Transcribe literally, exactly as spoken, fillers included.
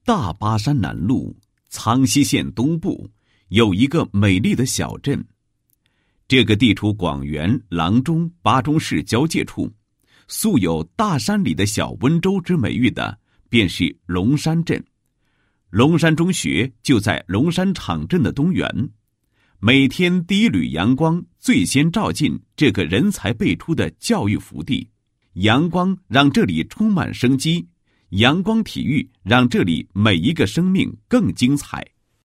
大巴山南麓苍溪县东部有一个美丽的小镇，这个地处广元、阆中、巴中市交界处，素有大山里的小温州之美誉的便是龙山镇。龙山中学就在龙山场镇的东缘，每天第一缕阳光最先照进这个人才辈出的教育福地，阳光让这里充满生机，阳光体育让这里每一个生命更精彩。